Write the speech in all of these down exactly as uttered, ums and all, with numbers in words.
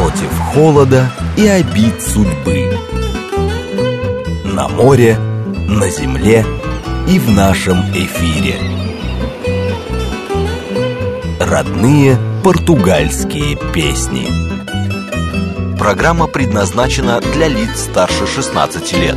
против холода и обид судьбы. На море, на земле и в нашем эфире. Родные португальские песни. Программа предназначена для лиц старше шестнадцати лет.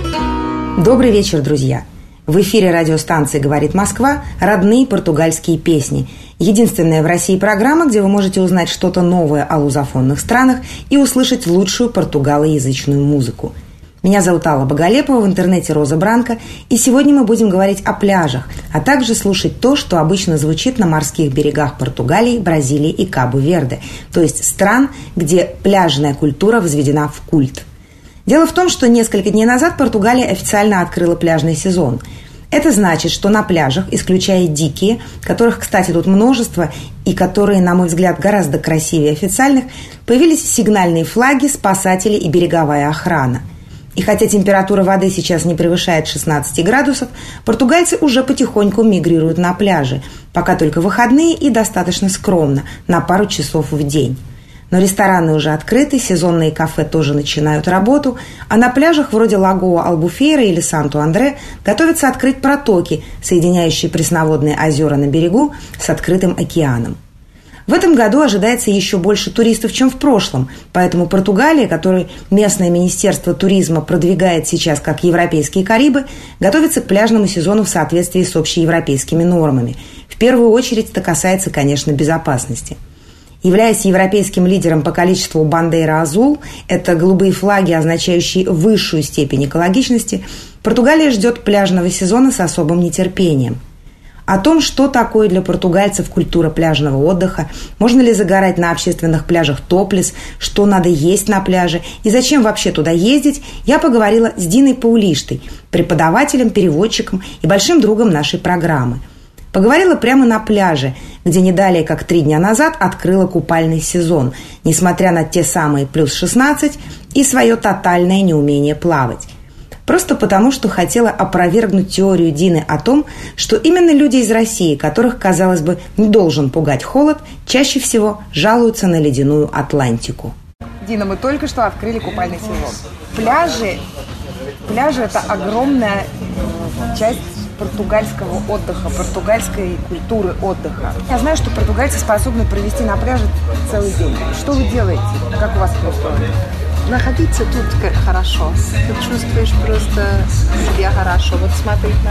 Добрый вечер, друзья! В эфире радиостанции «Говорит Москва» «Родные португальские песни». Единственная в России программа, где вы можете узнать что-то новое о лузофонных странах и услышать лучшую португалоязычную музыку. Меня зовут Алла Боголепова, в интернете Роза Бранко, и сегодня мы будем говорить о пляжах, а также слушать то, что обычно звучит на морских берегах Португалии, Бразилии и Кабо-Верде, то есть стран, где пляжная культура возведена в культ. Дело в том, что несколько дней назад Португалия официально открыла пляжный сезон. Это значит, что на пляжах, исключая дикие, которых, кстати, тут множество и которые, на мой взгляд, гораздо красивее официальных, появились сигнальные флаги, спасатели и береговая охрана. И хотя температура воды сейчас не превышает шестнадцати градусов, португальцы уже потихоньку мигрируют на пляжи, пока только выходные и достаточно скромно, на пару часов в день. Но рестораны уже открыты, сезонные кафе тоже начинают работу, а на пляжах вроде Лагоа-Албуфейра или Санту-Андре готовятся открыть протоки, соединяющие пресноводные озера на берегу с открытым океаном. В этом году ожидается еще больше туристов, чем в прошлом, поэтому Португалия, которую местное министерство туризма продвигает сейчас как европейские Карибы, готовится к пляжному сезону в соответствии с общеевропейскими нормами. В первую очередь это касается, конечно, безопасности. Являясь европейским лидером по количеству бандейра азул, это голубые флаги, означающие высшую степень экологичности, Португалия ждет пляжного сезона с особым нетерпением. О том, что такое для португальцев культура пляжного отдыха, можно ли загорать на общественных пляжах топлес, что надо есть на пляже и зачем вообще туда ездить, я поговорила с Диной Паулиштой, преподавателем, переводчиком и большим другом нашей программы. Поговорила прямо на пляже, где не далее, как три дня назад, открыла купальный сезон, несмотря на те самые плюс шестнадцать и свое тотальное неумение плавать. Просто потому, что хотела опровергнуть теорию Дины о том, что именно люди из России, которых, казалось бы, не должен пугать холод, чаще всего жалуются на ледяную Атлантику. Дина, мы только что открыли купальный сезон. Пляжи, пляжи – это огромная часть португальского отдыха, португальской культуры отдыха. Я знаю, что португальцы способны провести на пляже целый день. Что вы делаете? Как у вас происходит? Находиться тут как хорошо. Ты чувствуешь просто себя хорошо. Вот смотреть на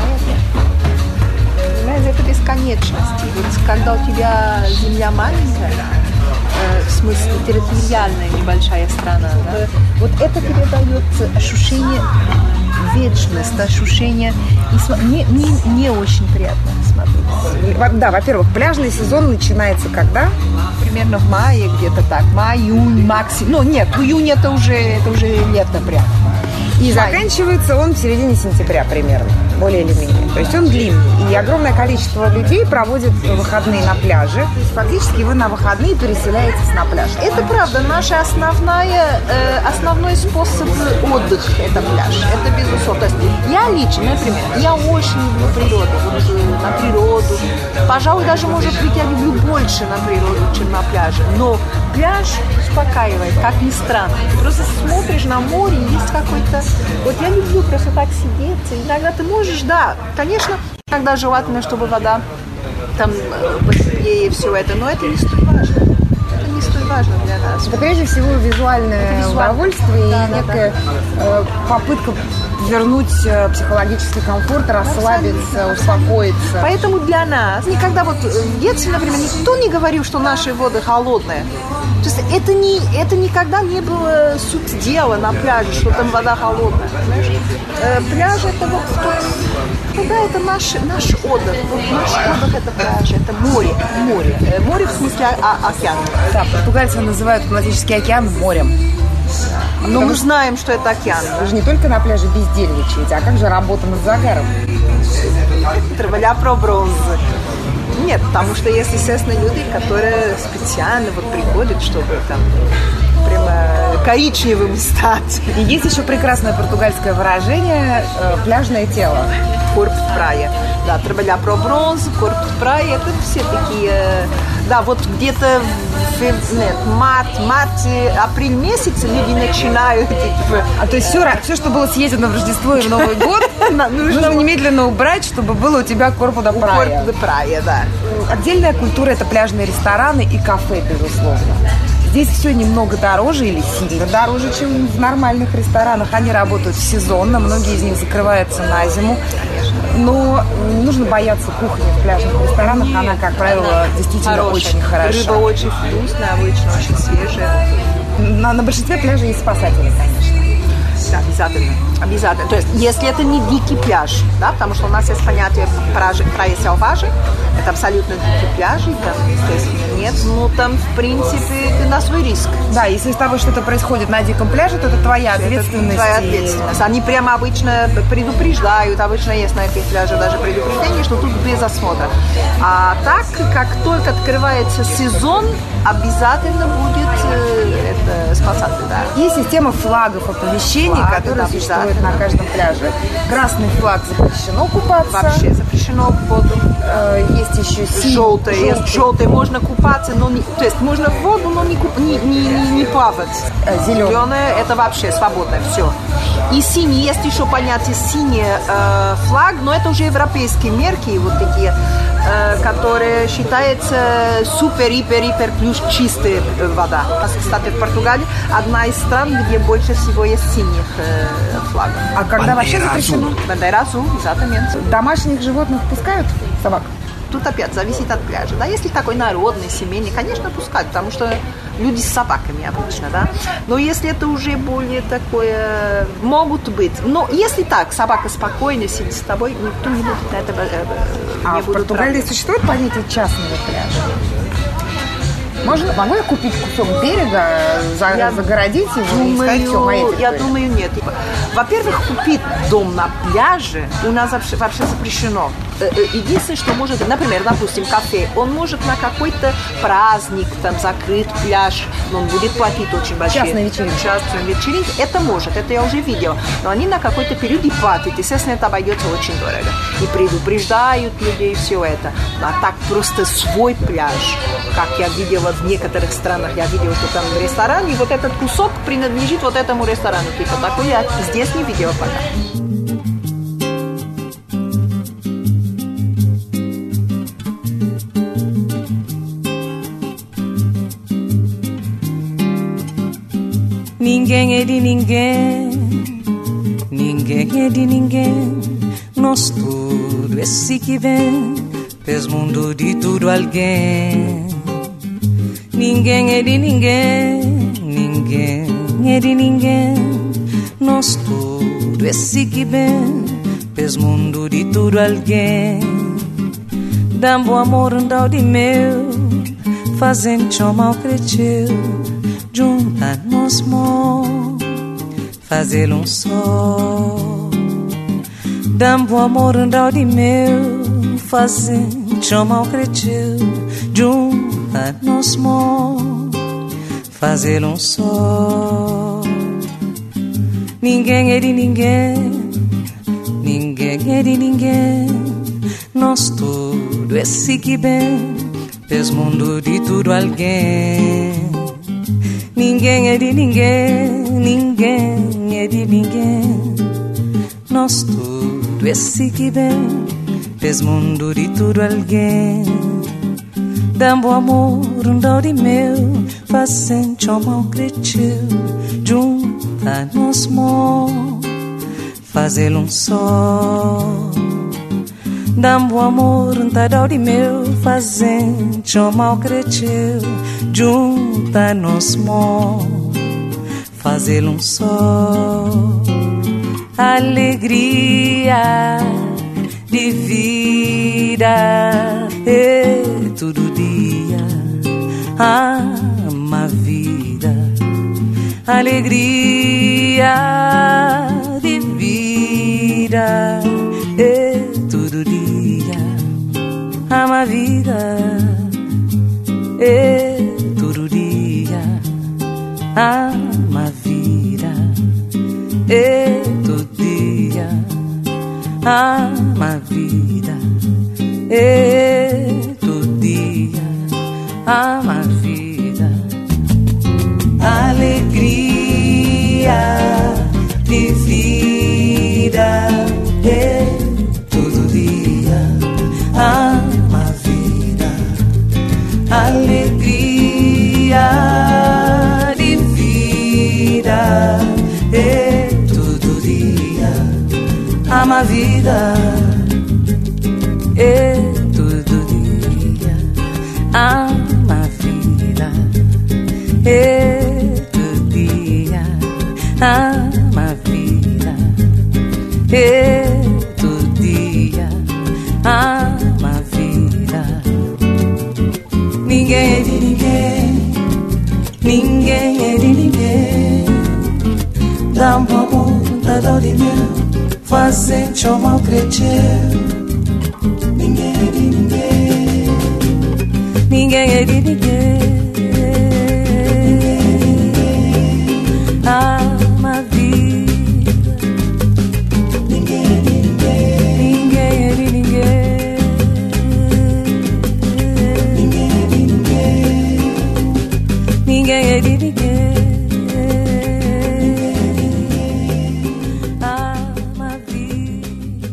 это. Понимаете, это бесконечность. И вот когда у тебя земля маленькая, э, в смысле территориальная небольшая страна, да, вот это передает ощущение вечность, ощущение и не, не, не очень приятно смотреть. Да, во-первых, пляжный сезон начинается когда? Примерно в мае, где-то так. Май, июнь, максимум. Ну, нет, в июне это уже, это уже лето прям. И май. Заканчивается он в середине сентября примерно, более или менее. То есть он длинный. И огромное количество людей проводит выходные на пляже. То есть фактически вы на выходные переселяетесь на пляж. Это правда. Наш основная, э, основной способ отдыха – это пляж. Это безусловно. То есть я лично, например, я очень люблю природу. Вот, э, на природу. Пожалуй, даже, может быть, я люблю больше на природу, чем на пляже. Но пляж успокаивает, как ни странно. Ты просто смотришь на море, есть какой-то... Вот я люблю просто так сидеть. Иногда ты можешь, да, конечно, иногда желательно, чтобы вода там потеплее и все это, но это не столь важно. Это не столь важно для нас. Это прежде всего визуальное визуаль... удовольствие да, и да, некая да. Э, попытка вернуть психологический комфорт, расслабиться, успокоиться. Поэтому для нас, никогда вот в детстве, например, никто не говорил, что наши воды холодные. То есть это, не, это никогда не было суть дела на пляже, что там вода холодная. Э, пляж это вот, да, это наш, наш отдых. Вот наш отдых это пляж, это море, море. Э, море в смысле а, океан. Да, португальцы называют Атлантический океан морем. А Но мы что... знаем, что это океан. Вы же не только на пляже бездельничаете, а как же работа над загаром? Trabalhar pro bronze. Нет, потому что есть, естественно, люди, которые специально вот приходят, чтобы там прямо коричневым стать. И есть еще прекрасное португальское выражение э, «пляжное тело». Corpo de praia. Да, trabalhar pro bronze, corpo de praia, это все такие Да, вот где-то в нет, март, март, апрель месяц люди начинают. Типа, а то есть все, все, что было съедено в Рождество и в Новый год, нужно немедленно убрать, чтобы было у тебя корпо да прая. Корпо да прая, да. Отдельная культура – это пляжные рестораны и кафе, безусловно. Здесь все немного дороже или сильно дороже, чем в нормальных ресторанах. Они работают сезонно, многие из них закрываются на зиму. Но не нужно бояться кухни в пляжных ресторанах. Нет. Она, как правило, действительно хорошая. Очень хороша. Рыба очень вкусная, обычно очень свежая. На, на большинстве пляжей есть спасатели, конечно. Да, обязательно. Обязательно. То есть, если это не дикий пляж, да, потому что у нас есть понятие Praia Selvagem, это абсолютно дикий пляж, там, естественно, нет, но там, в принципе, ты на свой риск. Да, если с тобой что-то происходит на диком пляже, то это твоя ответственность. Это твоя ответственность. Они прямо обычно предупреждают, обычно есть на этих пляжах даже предупреждение, что тут без осмотра. А так, как только открывается сезон, обязательно будет э, это спасатель, да. Есть система флагов оповещений, Флаг, которые существуют на каждом пляже. Красный флаг запрещено купаться. Вообще запрещено в воду. Э, есть еще синий. Желтый. Желтый. Желтый можно купаться, но не, то есть можно в воду, но не, куп, не, не, не, не плавать. Зеленый. Зеленый это вообще свободно, все. И синий, есть еще понятие синий э, флаг, но это уже европейские мерки, вот такие, э, которые считаются супер-ипер-ипер плюс чистая вода. Кстати, в Португалии одна из стран, где больше всего есть синих э, флагов. А когда вообще запрещено? Бандера азул, exatamente. Домашних животных пускают? Собак? Тут опять зависит от пляжа. Да, если такой народный, семейный, конечно, пускать, потому что люди с собаками обычно, да. Но если это уже более такое, могут быть. Но если так, собака спокойно сидит с тобой, никто не будет этого. Э, а в Португалии существует понятие частного пляжа? Можно, могу я купить кусок берега, за, я загородить его думаю, и сказать, все, моя территория? Я думаю, нет. Во-первых, купить дом на пляже у нас вообще, вообще запрещено. Единственное, что может, например, допустим, кафе, он может на какой-то праздник, там, закрыть пляж, но он будет платить очень большие. Частная вечеринка. Частная вечеринка. Это может, это я уже видела. Но они на какой-то период и платят. Естественно, это обойдется очень дорого. И предупреждают людей, все это. А так просто свой пляж, как я видела в некоторых странах, я видела, что там ресторан, и вот этот кусок принадлежит вот этому ресторану. Типа такой я здесь не видела пока. Ninguém é de ninguém, ninguém é de ninguém. Nós tudo esse que vem, fez mundo de tudo alguém. Ninguém é de ninguém, ninguém é de ninguém. Nós tudo esse que vem, fez mundo de tudo alguém. Dá-me o amor um dau de meu, fazendo tão mal cresceu. Junta nos mãos, fazer um só. Dá-me o amor um dau de meu, fazendo tão mal cresceu. Junta nos mãos, fazer um só. Ninguém é de ninguém, ninguém é de ninguém. Nós tudo esse que bem, fez mundo de tudo alguém. Ninguém é de ninguém, ninguém é de ninguém. Nós tudo esse que bem, fez mundo de tudo alguém. Dá-me o amor um dau de meu, fazendo tão mal cresceu. Junta nos mãos, fazer um só. Dá-me o amor um dau de meu, fazendo tão mal cresceu. Junta nos mãos, fazer um só. Alegria de vida, é todo dia ama a vida. Alegria de vida, é todo dia ama a vida. É todo dia ama a vida. É todo dia ama a vida. É todo dia alegria de vida. E todo dia ama a vida. E todo dia ama a vida. E todo dia ama a vida. E todo dia ama a vida. Ninguém é de ninguém, ninguém é de ninguém. Dá uma vontade de mim, fazendo o mal crescer. Ninguém é de ninguém, ninguém é de ninguém. Ama a vida. Ninguém é de ninguém, ninguém é de ninguém. Ninguém é de ninguém, ninguém é de ninguém. Ama a vida.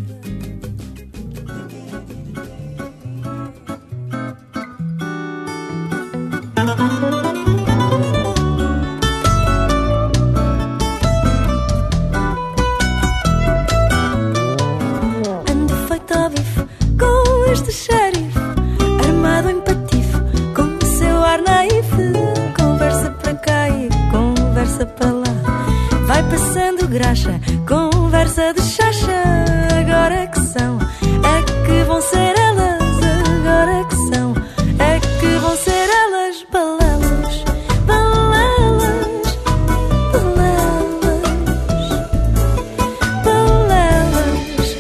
Ando feito ao bife com este xerife, armado em patife, com o seu ar naífe. Conversa para cá e conversa para lá, vai passando graxa, conversa de chacha. Agora que são, é que vão ser elas. Agora que são, é que vão ser elas. Balelas, balelas, balelas, balelas,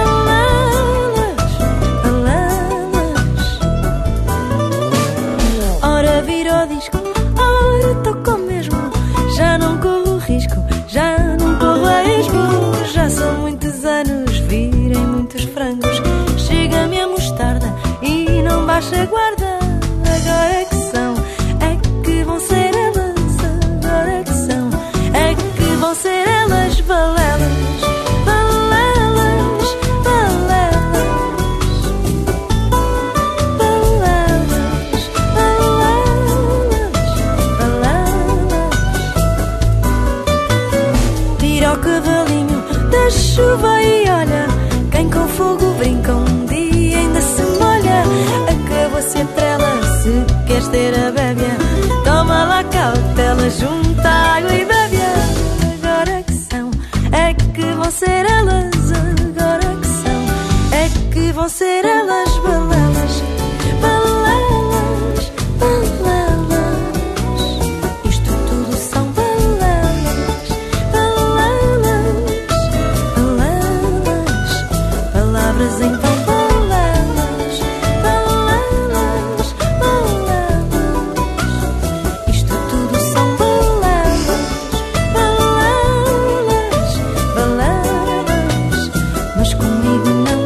balelas, balelas. Ora vira o disco, ora toco mesmo. Já não corro risco, já não corro a esmo. Já são muitos anos, virem muitos frangos. Chega-me a mostarda e não baixa a guarda. Agora é que são, é que vão ser elas. Agora é que são, é que vão ser elas. Balelas, balelas, balelas, balelas, balelas, balelas. Tira o cavalinho da chuva e olha, quem com fogo brinca um dia ainda se molha. Acabou-se a trela, se queres ter a bébia, toma lá cautela, junta água e bebe. Agora que são, é que vão ser elas. Agora que são, é que vão ser elas. Balelas, balelas, balelas. Isto tudo são balelas, balelas, balelas. Palavras em vão. Balelas, balelas, balelas. Isto tudo são balelas, balelas, balelas. Mas comigo não.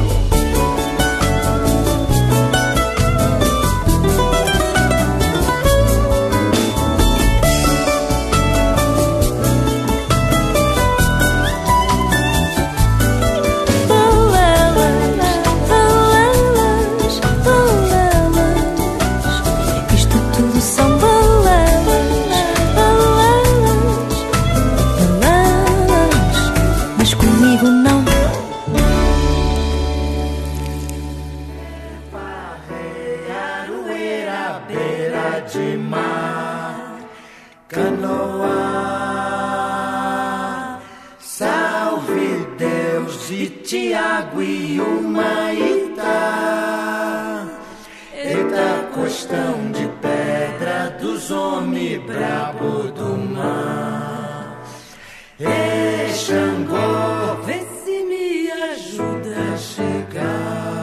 Tiago e Humaitá. Eita costão de pedra dos homens brabo do mar. Ei, Xangô, vê se me ajuda a chegar.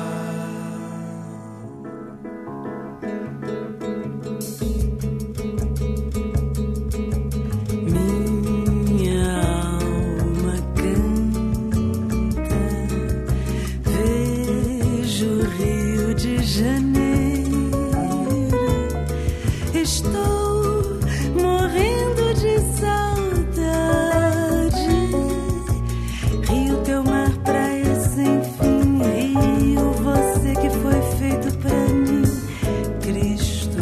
Estou morrendo de saudade. Rio, teu mar, praia sem fim. Rio, você que foi feito pra mim. Cristo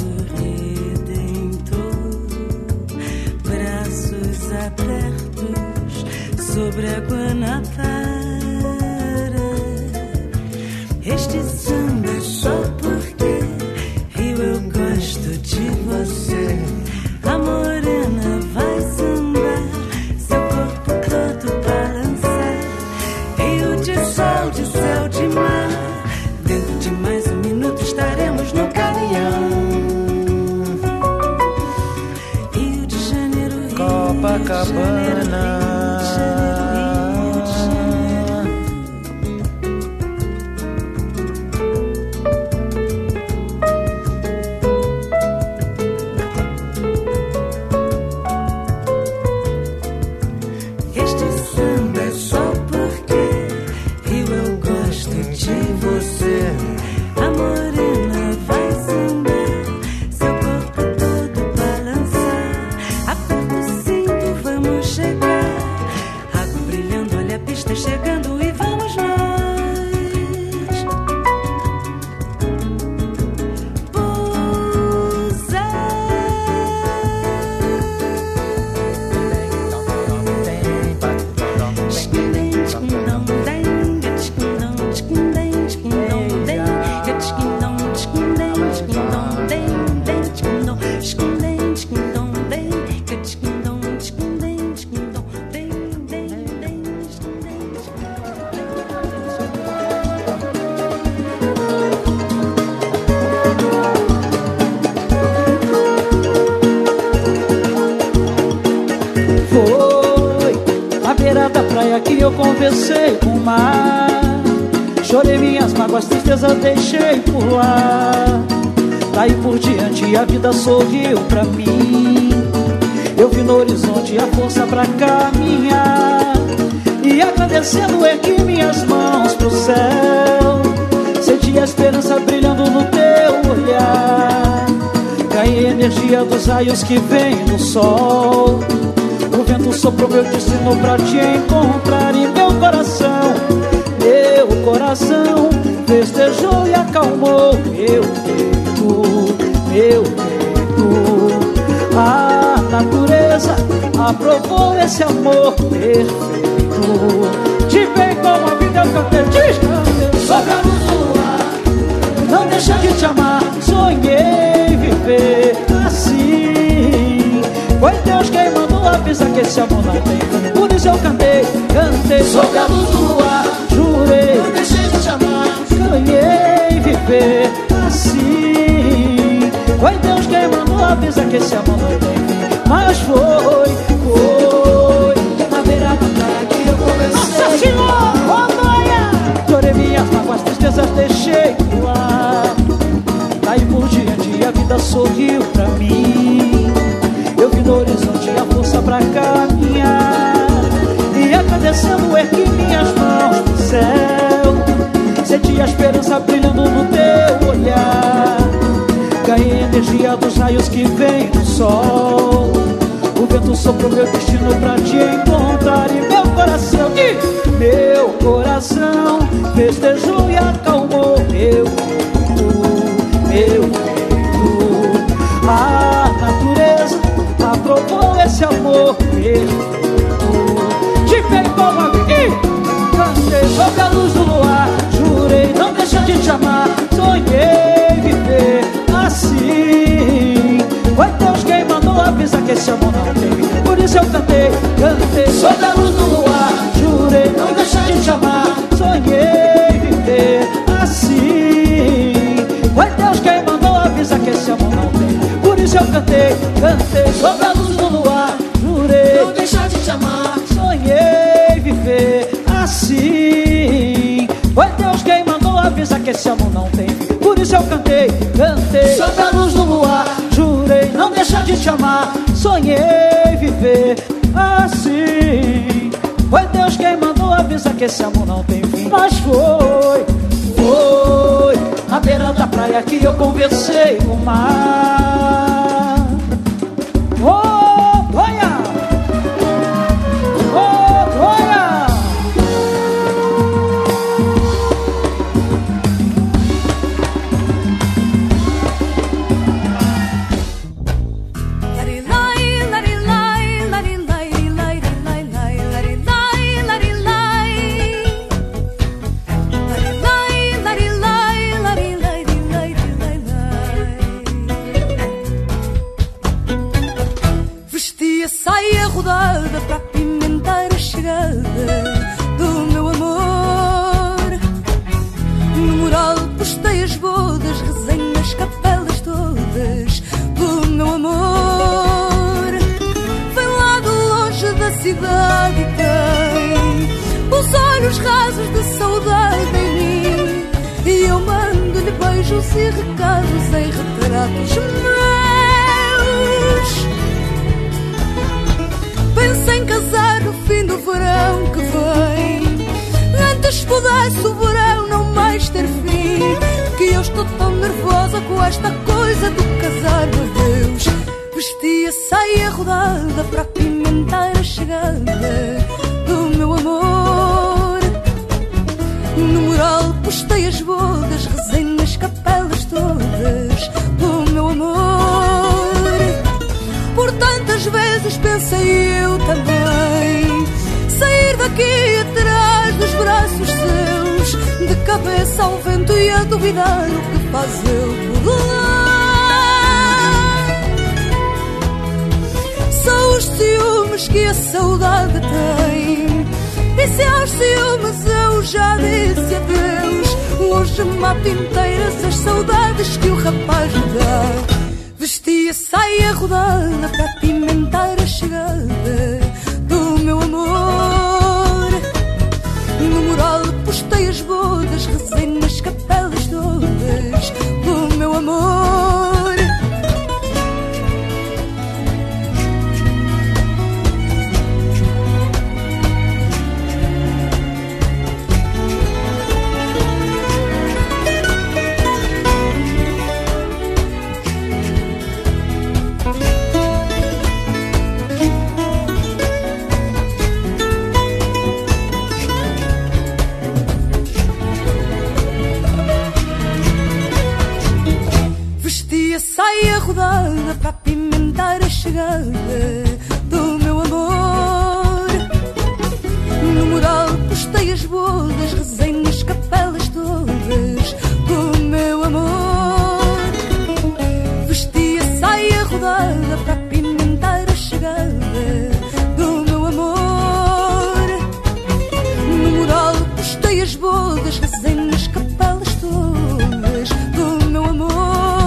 sobre a Guanabara. Este samba é só porque Rio eu gosto de você. A morena vai sambar, seu corpo todo balançar. Rio de sol, de céu, de mar. Dentro de mais um minuto estaremos no caminhão. Rio de Janeiro, Rio Copacabana. Que eu conversei com o mar, chorei minhas mágoas, tristeza deixei por lá. Daí por diante a vida sorriu pra mim. Eu vi no horizonte a força pra caminhar, e agradecendo ergui minhas mãos pro céu. Senti a esperança brilhando no teu olhar. Ganhei energia dos raios que vem do sol. O vento soprou meu destino pra te encontrar. E meu coração, meu coração festejou e acalmou meu peito, meu peito. A natureza aprovou esse amor perfeito. De bem com a vida eu cantei, te sobre a luz do luar, não deixa de te amar. Sonhei viver assim. Foi Deus quem mandou avisar que esse amor não tem fim. Por isso eu cantei, cantei sobre a luz do luar. Jurei, não deixei de te amar. Sonhei viver assim. Foi Deus quem mandou avisar que esse amor não tem fim. Mas foi, foi na beira da praia que eu comecei. Nossa Senhora, Romaia! Chorei minhas mágoas, tristezas deixei no ar. Daí por diante a vida sorriu pra mim. Eu vi no horizonte a força pra caminhar, e agradecendo ergui minhas mãos pro céu. Senti a esperança brilhando no teu olhar. Ganhei energia dos raios que vem do sol. O vento soprou meu destino pra te encontrar. E meu coração, e meu coração festejou e acalmou meu peito, meu peito. A natureza aprovou esse amor perfeito. De bem como a vida, cantei sobre a luz do luar. Jurei não deixar de te amar. Sonhei viver assim. Foi Deus quem mandou avisar que esse amor não tem fim. Por isso eu cantei, cantei sobre a luz do luar. Jurei não deixar de te amar. Sonhei viver assim. Foi Deus quem mandou avisar que esse amor não tem fim. Por isso eu cantei, cantei sobre a luz do luar. Jurei não deixar de te amar. Sonhei viver assim. Foi Deus quem mandou avisar que esse amor não tem fim. Por isso eu cantei, cantei sobre a luz do luar. Jurei não deixar de te amar. Sonhei viver assim. Foi Deus quem mandou avisar que esse amor não tem fim. Mas foi, foi na beira da praia que eu conversei com o mar. Oh, olha! Oh, olha! Larilai, larilai, larilai, larilai, larilai, larilai, sai arrodada para apimentar a chegada do meu amor. No mural postei as bodas, rezei nas capelas todas do meu amor. Vem lá de longe da cidade e tem os olhos rasos de saudade em mim, e eu mando-lhe beijos e recados em retratos meus. Penso em casar no fim do verão que vem, antes pudesse o verão não mais ter fim, que eu estou tão nervosa com esta coisa do casar, meu Deus. Vestia saia rodada para apimentar a chegada do meu amor. No mural postei as bodas, rezei nas capelas todas do meu amor. Por tantas vezes pensei eu também sair daqui atrás dos braços seus, de cabeça ao vento e a duvidar o que faz ele por lá. São os ciúmes que a saudade tem, e se aos ciúmes eu já disse adeus, hoje mato inteiras as saudades que o rapaz me dá. Vestia saia rodada para apimentar a chegada do meu amor. No mural postei as bodas, rezei nas capelas todas do meu amor. Saia rodada para apimentar a chegada do meu amor. No mural postei as bodas, rezei nas capelas todas do meu amor. Vestia saia rodada para apimentar a chegada do meu amor. No mural postei as bodas, rezei nas capelas todas do meu amor.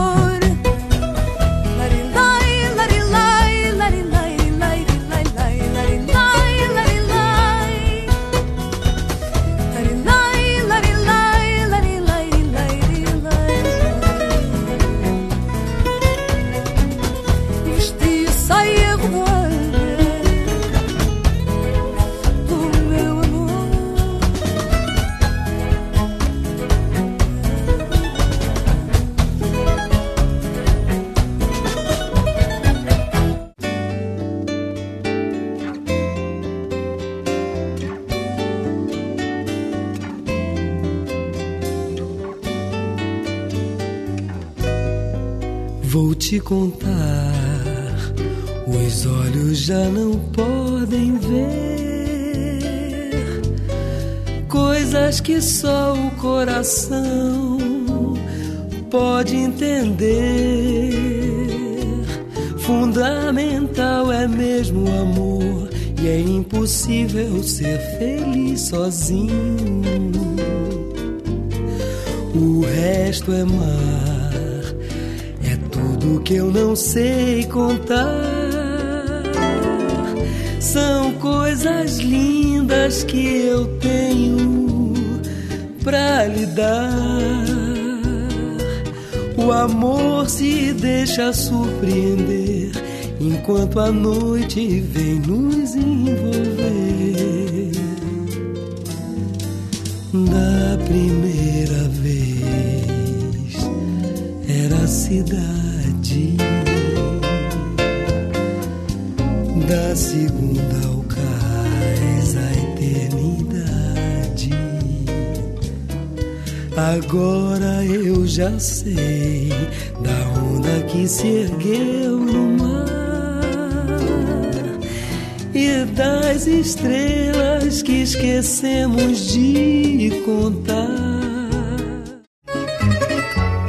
Vou te contar, os olhos já não podem ver coisas que só o coração pode entender. Fundamental é mesmo o amor, e é impossível ser feliz sozinho. O resto é mar, tudo que eu não sei contar. São coisas lindas que eu tenho pra lhe dar. O amor se deixa surpreender enquanto a noite vem nos envolver. Da primeira vez era a cidade, da segunda ao cais a eternidade. Agora eu já sei da onda que se ergueu no mar e das estrelas que esquecemos de contar.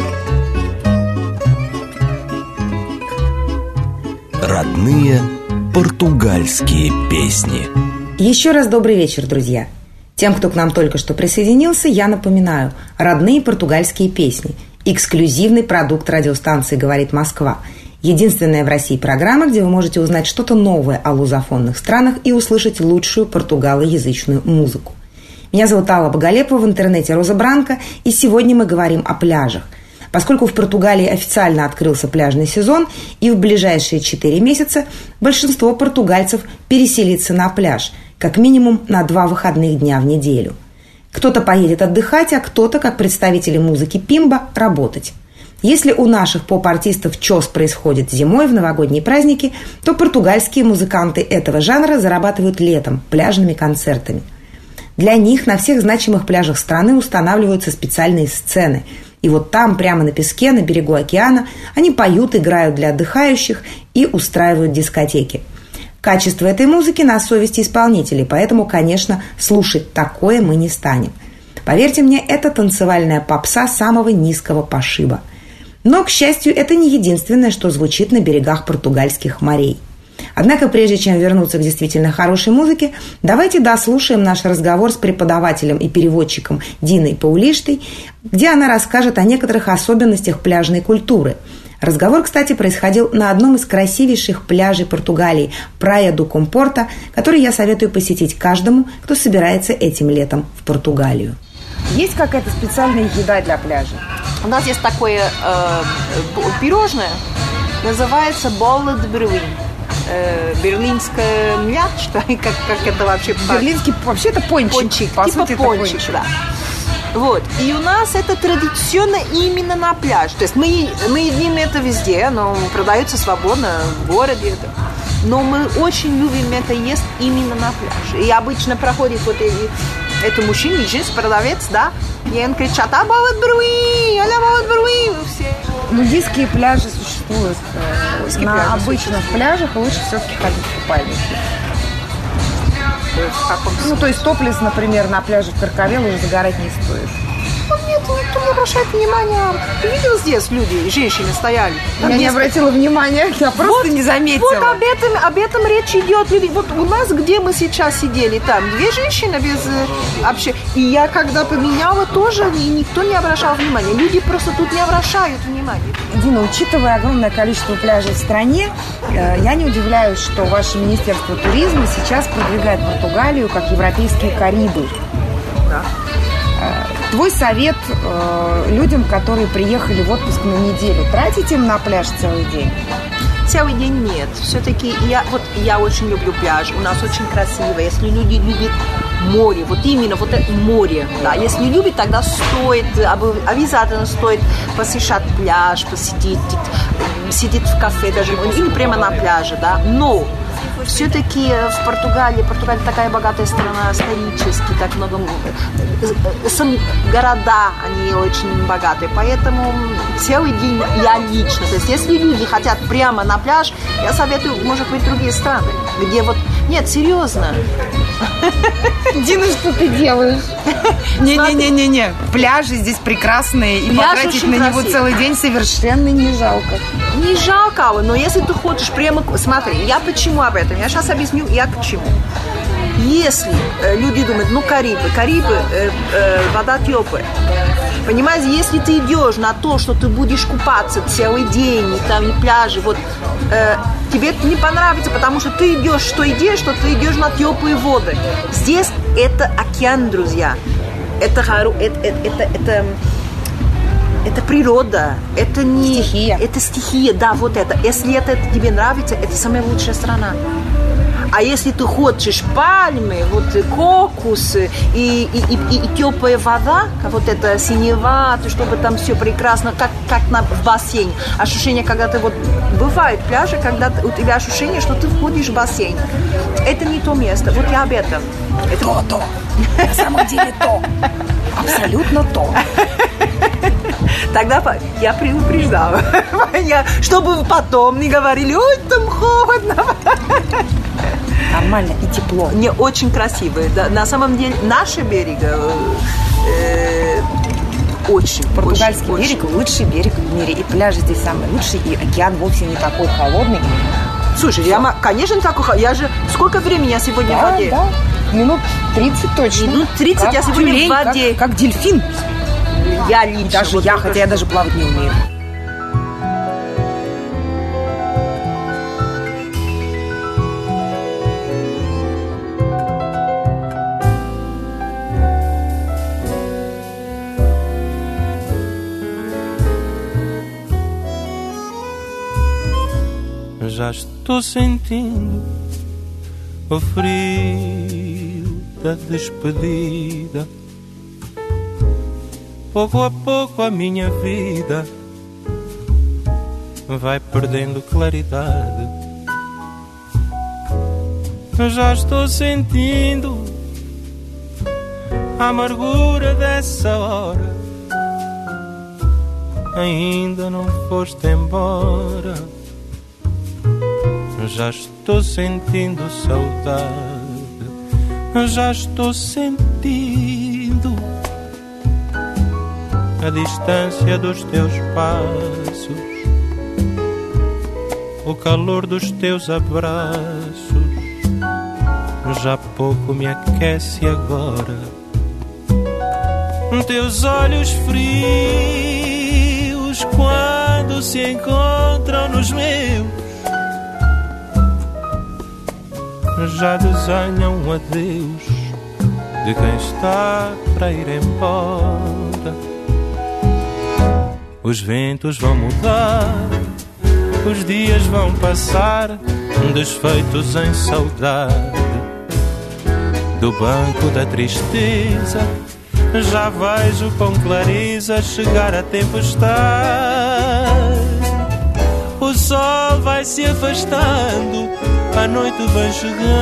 Родные Португальские песни. Еще раз добрый вечер, друзья. Тем, кто к нам только что присоединился, я напоминаю: родные португальские песни – эксклюзивный продукт радиостанции «Говорит Москва». Единственная в России программа, где вы можете узнать что-то новое о лузофонных странах и услышать лучшую португалоязычную музыку. Меня зовут Алла Боголепова, в интернете Роза Бранко, и сегодня мы говорим о пляжах. Поскольку в Португалии официально открылся пляжный сезон, и в ближайшие четыре месяца большинство португальцев переселится на пляж, как минимум на два выходных дня в неделю. Кто-то поедет отдыхать, а кто-то, как представители музыки пимба, работать. Если у наших поп-артистов чос происходит зимой в новогодние праздники, то португальские музыканты этого жанра зарабатывают летом пляжными концертами. Для них на всех значимых пляжах страны устанавливаются специальные сцены. И вот там, прямо на песке, на берегу океана, они поют, играют для отдыхающих и устраивают дискотеки. Качество этой музыки на совести исполнителей, поэтому, конечно, слушать такое мы не станем. Поверьте мне, это танцевальная попса самого низкого пошиба. Но, к счастью, это не единственное, что звучит на берегах португальских морей. Однако, прежде чем вернуться к действительно хорошей музыке, давайте дослушаем наш разговор с преподавателем и переводчиком Диной Паулиштой, где она расскажет о некоторых особенностях пляжной культуры. Разговор, кстати, происходил на одном из красивейших пляжей Португалии – Праia do Comporta, который я советую посетить каждому, кто собирается этим летом в Португалию. Есть какая-то специальная еда для пляжа? У нас есть такое э, пирожное, называется bola de Berlim. Э, берлинская млячка, как, как это вообще? Берлинский, вообще это пончик. Пончик, по типа сути, пончик, это пончик. Да. Вот. И у нас это традиционно именно на пляж. То есть мы, мы едим это везде, но продается свободно в городе. Но мы очень любим это есть именно на пляже. И обычно проходит вот эти, это мужчина, женщина, продавец, да, и он кричат: а бават бруи, аля бават бруи, все. Нудистские пляжи существуют. Нудистские на пляжи обычных существуют. пляжах лучше все-таки ходить в купальнике. В каком Ну, то есть топлес, например, на пляже в Каркавел уже загорать не стоит. Нет, никто не обращает внимания. Ты видел здесь люди, женщины стояли? Там Я не несколько- обратила внимания, я просто Вот, не заметила. Вот об этом, об этом речь идет. Люди, вот у нас, где мы сейчас сидели, там две женщины без э, общения. И я когда поменяла, тоже и никто не обращал внимания. Люди просто тут не обращают внимания. Дина, учитывая огромное количество пляжей в стране, э, я не удивляюсь, что ваше Министерство туризма сейчас продвигает Португалию как европейские Карибы. Да. Твой совет э, людям, которые приехали в отпуск на неделю: тратить им на пляж целый день? Целый день нет. Все-таки я, вот, я очень люблю пляж. У нас очень красиво. Если люди любят море, вот именно вот это море, да, если любят, тогда стоит, обязательно стоит посещать пляж, посидеть, сидеть в кафе даже, или прямо на пляже, да. Но все-таки в Португалии, Португалия такая богатая страна, исторически, так много, сами города, они очень богатые, поэтому целый день я лично, то есть если люди хотят прямо на пляж, я советую, может быть, другие страны, где вот, нет, серьезно. Дина, что ты делаешь? Не-не-не-не-не. Пляжи здесь прекрасные, и Пляж потратить очень на него красивый. целый день совершенно не жалко. Не жалко, но если ты хочешь прямо... Смотри, я почему об этом? Я сейчас объясню, я к чему. Если э, люди думают, ну, Карибы, Карибы, э, э, вода теплая. Понимаете, если ты идешь на то, что ты будешь купаться целый день, и там и пляжи, вот, э, тебе это не понравится, потому что ты идешь, что идешь, что ты идешь на теплые воды. Здесь это океан, друзья. Это, это, это, это, это, это природа, это не... Стихия. Это стихия, да, вот это. Если это, это тебе нравится, это самая лучшая страна. А если ты хочешь пальмы, вот кокусы и, и, и, и теплая вода, как вот это синевато, чтобы там все прекрасно, как, как на, в бассейн. Ощущение, когда ты вот... Бывают пляжи, когда у тебя ощущение, что ты входишь в бассейн. Это не то место. Вот я об этом. Это... То, то. На самом деле то. Абсолютно то. Тогда я предупреждала. Я, чтобы потом не говорили: ой, там холодно. Нормально и тепло. Не, очень красивые. Да, на самом деле, наши берега э, очень. Португальский очень, берег очень. лучший берег в мире. И пляжи здесь самые лучшие, и океан вовсе не такой холодный. Слушай, я, конечно, так ухожу. Я же... Сколько времени я сегодня Да, в воде? да. Минут тридцать точно. Минут тридцать Как я сегодня тюлень, в воде. Как, как дельфин. Я лично. Даже вот я, только хотя я что. даже плавать не умею. Já estou sentindo o frio da despedida. Pouco a pouco a minha vida vai perdendo claridade. Já estou sentindo a amargura dessa hora. Ainda não foste embora. Já estou sentindo saudade. Já estou sentindo a distância dos teus passos, o calor dos teus abraços. Já pouco me aquece agora. Teus olhos frios quando se encontram nos meus já desenham um adeus de quem está para ir embora. Os ventos vão mudar, os dias vão passar, desfeitos em saudade. Do banco da tristeza já vejo com clareza chegar a tempestade. O sol vai se afastando, a noite vai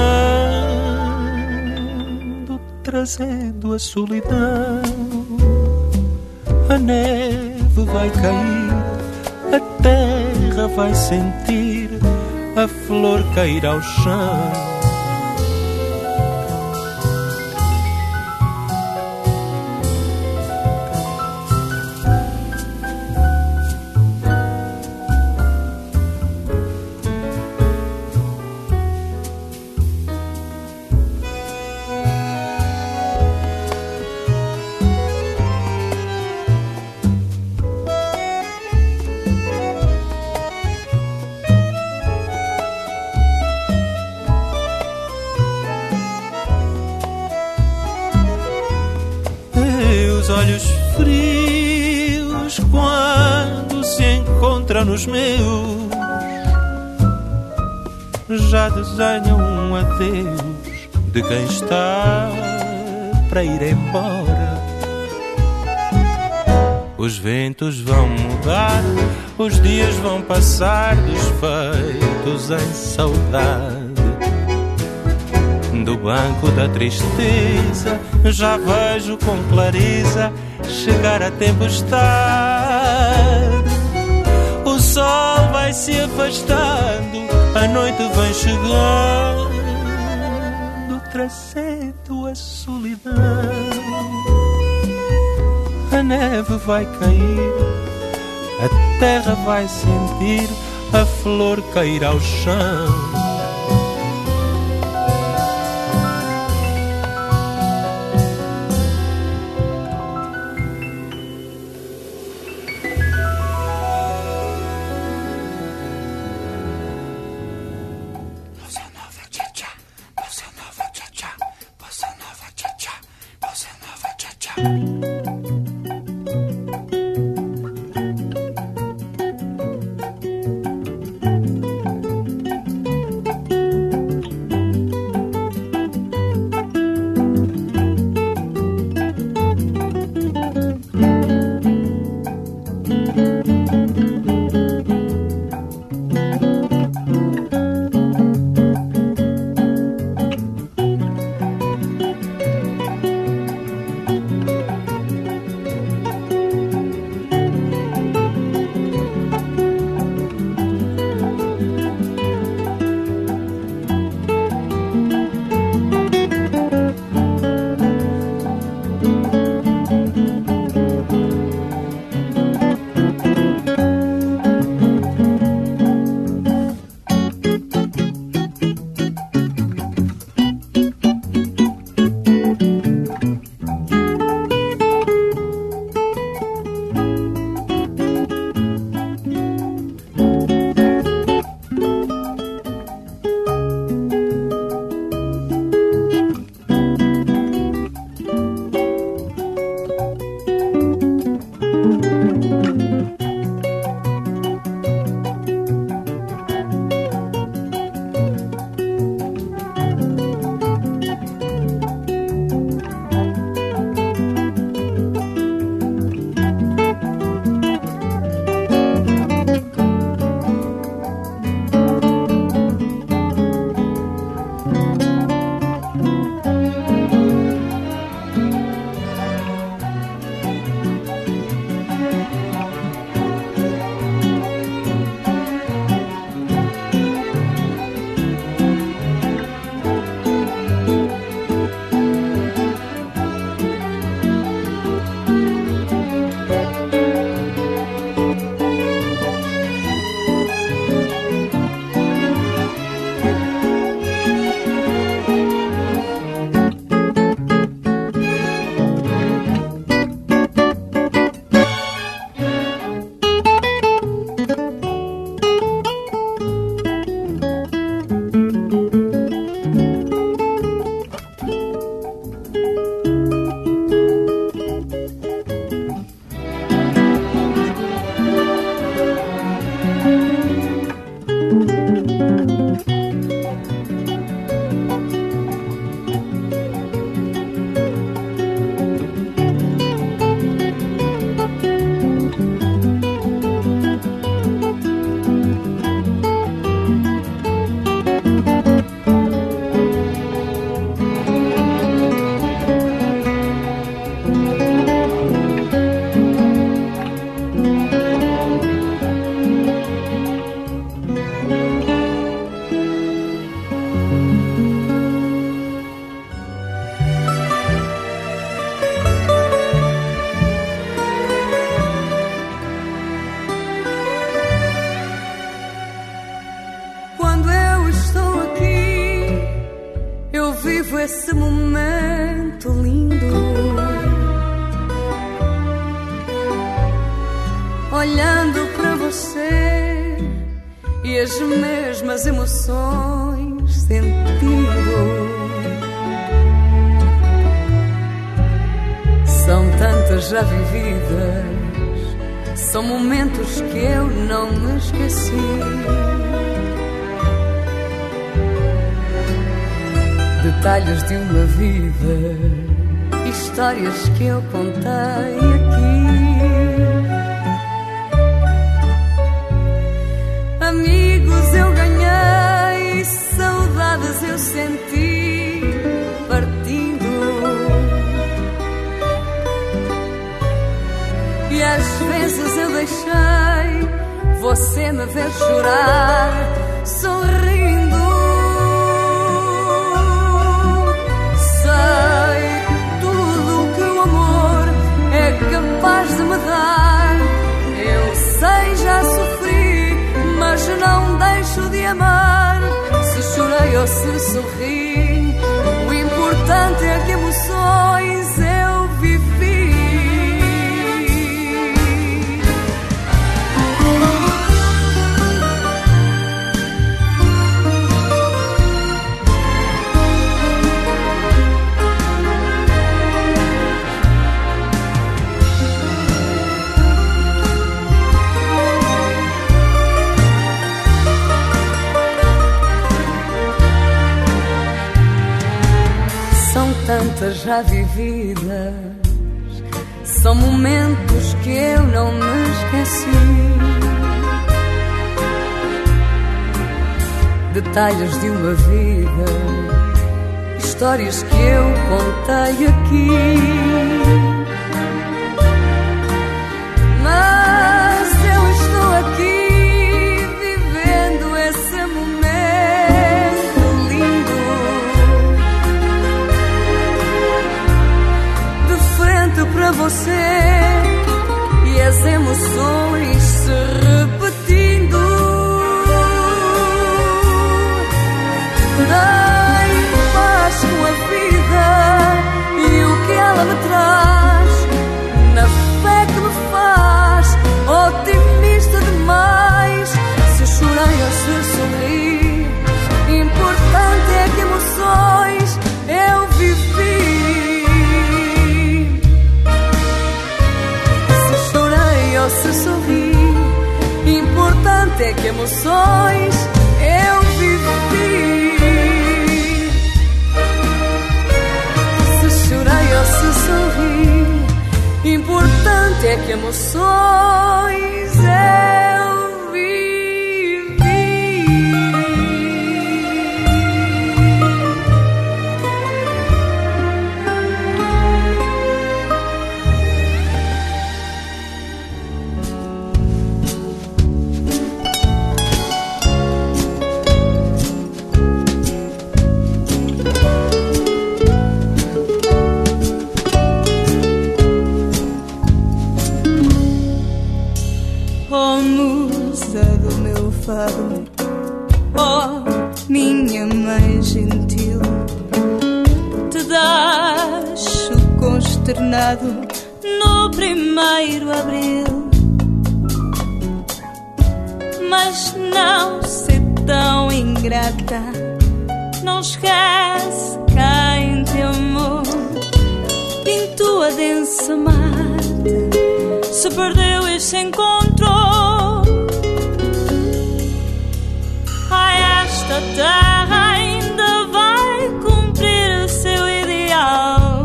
chegando, trazendo a solidão. A neve vai cair, a terra vai sentir, a flor cair ao chão. Olhos frios quando se encontram nos meus já desenham um adeus de quem está para ir embora. Os ventos vão mudar, os dias vão passar, desfeitos em saudade. Do banco da tristeza já vejo com clareza chegar a tempestade. O sol vai se afastando, a noite vem chegando, trazendo a solidão. A neve vai cair, a terra vai sentir, a flor cair ao chão. Esse momento lindo, olhando para você e as mesmas emoções sentindo. São tantas já vividas, são momentos que eu não me esqueci. Detalhes de uma vida, histórias que eu contei aqui. Amigos eu ganhei, saudades eu senti partindo. E às vezes eu deixei você me ver chorar, sorrindo. Capaz de me dar, eu sei, já sofri, mas não deixo de amar. Se chorei ou se sorri, o importante é que emoções eu vivi. Tantas já vividas, são momentos que eu não me esqueci. Detalhes de uma vida, histórias que eu contei aqui. Mas eu estou aqui vivendo esse momento lindo, para você, e as emoções se repetindo. Dei paz com a vida e o que ela me traz, na fé que me faz otimista demais. Se chorei ou se sorri, importante é que emoções eu vivi. Se sorri, importante é que emoções eu vivi. Se chorei ou se sorri, importante é que emoções eu vivi. Oh, minha mãe gentil, te deixo consternado no primeiro abril, mas não ser tão ingrata, não esquece quem te amou. Em tua densa mata se perdeu e se encontrou. esta terra ainda vai cumprir o seu ideal,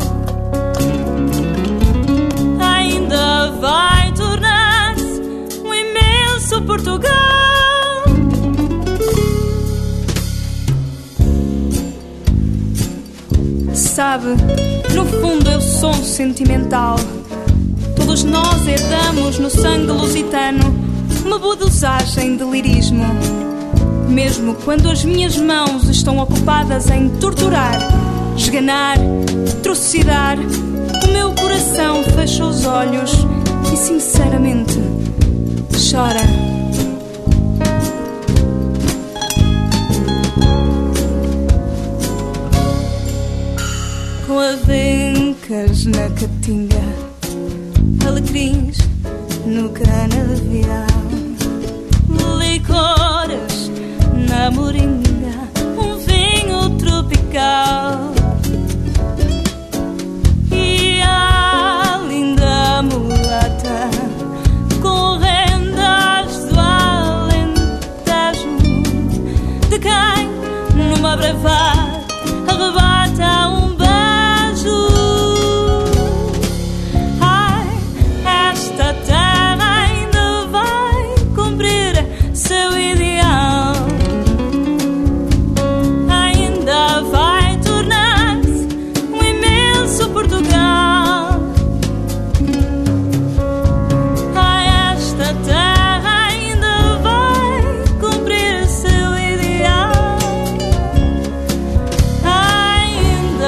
ainda vai tornar-se um imenso Portugal. Sabe, no fundo eu sou um sentimental. Todos nós herdamos no sangue lusitano uma boa dosagem de lirismo. Mesmo quando as minhas mãos estão ocupadas em torturar, esganar, trucidar, o meu coração fecha os olhos e sinceramente chora. Com avencas na caatinga, alecrins no canavial, licores na moringa, um vinho tropical. E a linda mulata com rendas do Alentejo, de quem numa bravata arrebata um beijo. Ai, esta terra ainda vai cumprir seu ideal, ainda vai tornar-se um imenso Portugal. Ai, esta terra ainda vai cumprir seu ideal, ainda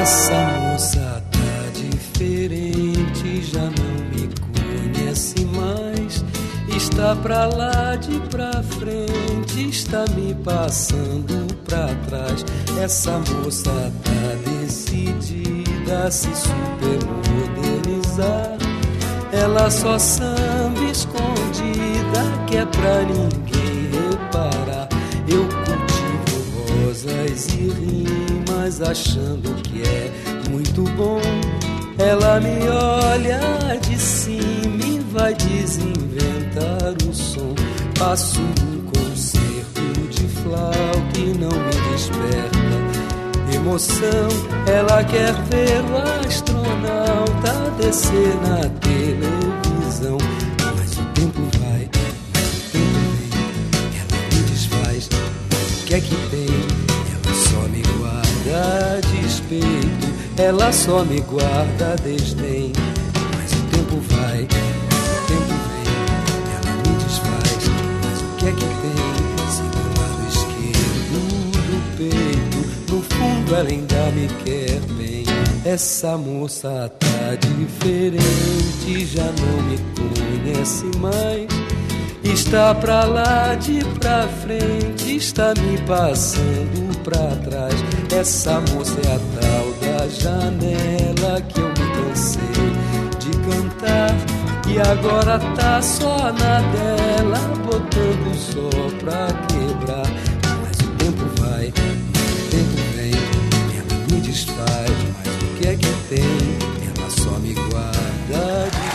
Essa moça tá diferente, já não me conhece mais. Está pra lá de pra frente, está me passando pra trás. Essa moça tá decidida a se supermodernizar. Ela só samba escondida, que é pra ninguém reparar. Eu cultivo rosas e rimas, achando que é muito bom. Ela me olha de cima e vai desinventar o som. Passo um concerto de flauta e não me desperta emoção. Ela quer ver o astronauta descer na televisão. Mas o tempo vai, mas o tempo vem. Ela me desfaz, o que é que tem? Ela só me guarda despeito. Ela só me guarda desdém. Mas o tempo vai, o tempo vem. Ela me desfaz, mas o que é que tem? Sigo lado esquerdo do peito. No fundo ela ainda me quer bem. Essa moça tá diferente, já não me conhece mais. Está pra lá de pra frente, está me passando pra trás. Essa moça é a tal da janela que eu me cansei de cantar. E agora tá só na dela, botando só pra quebrar. Mas o tempo vai, o tempo vem. Ela me desfaz, mas o que é que tem? Ela só me guarda de...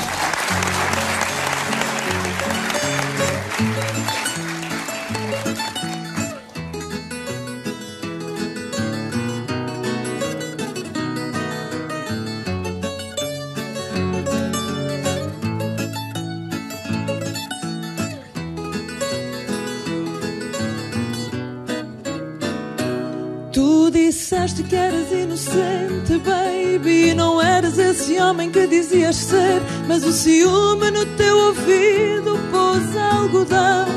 Tu disseste que eras inocente, baby, não eras esse homem que dizias ser. Mas o ciúme no teu ouvido pôs algodão.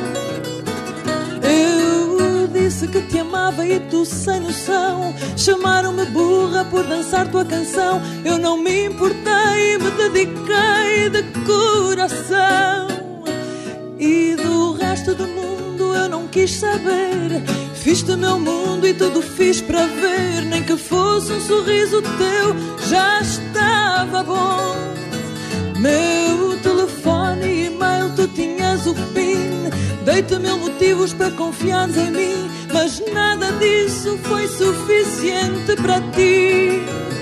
Eu disse que te amava e tu sem noção chamaram-me burra por dançar tua canção. Eu não me importei, me dediquei de coração. E do resto do mundo eu não quis saber. Fiz-te meu mundo e tudo fiz para ver. Nem que fosse um sorriso teu, já estava bom. Meu telefone e e-mail, tu tinhas o PIN. Dei-te mil motivos para confiares em mim, mas nada disso foi suficiente para ti.